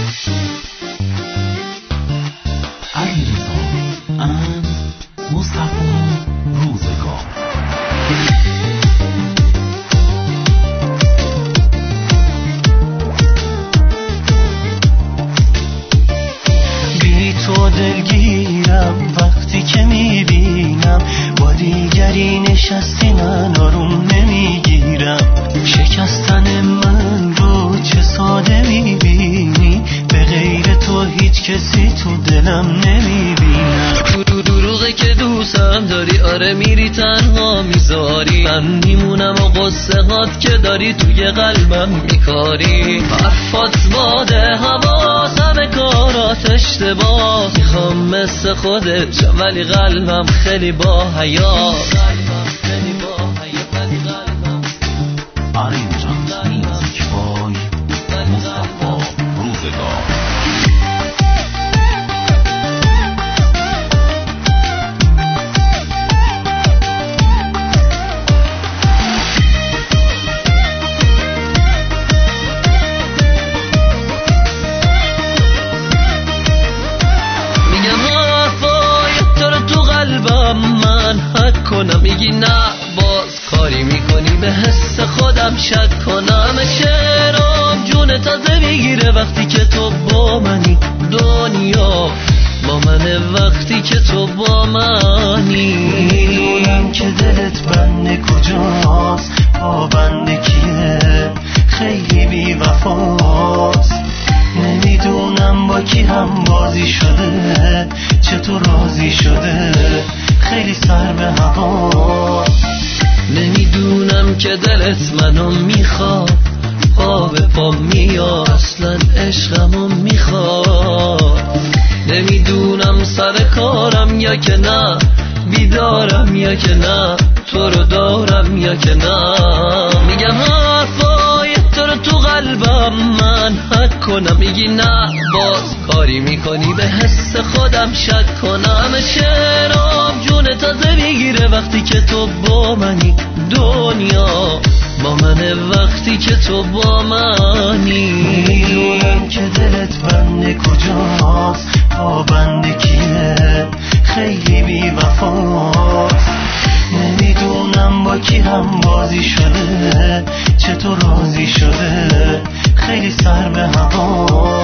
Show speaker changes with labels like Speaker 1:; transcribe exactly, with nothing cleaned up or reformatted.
Speaker 1: توی قلبم میکاری حرفات باده حواس همه کارات اشتباه میخوام مثل خودت شم ولی قلبم خیلی با حیا میگی نه باز کاری میکنی به حس خودم شک کنم شعرام جون تازه میگیره وقتی که تو با منی دنیا با منه وقتی که تو با منی
Speaker 2: میدونم که دلت بنده کجاست با بنده کیه خیلی بی وفاست نمیدونم با کی هم بازی شده چطور راضی شده خیلی سر به هوا
Speaker 1: نمیدونم که دلت منو میخواد پا به پا میاد اصلا عشقمو میخواد نمیدونم سر کارم یا که نه بیدارم یا که نه تو رو دارم یا که نه میگم حرفای تو رو تو قلبم من حک کنم میگی نه باز کاری میکنی به حس خودم شک کنم شعرام جون تازه میگیره وقتی که تو با منی دنیا با منه وقتی که تو با منی
Speaker 2: میدونم که دلت بنده کجاست با بنده کیه خیلی بی وفاست نمیدونم با کی هم بازی شده چطور راضی شده خیلی سر به هوا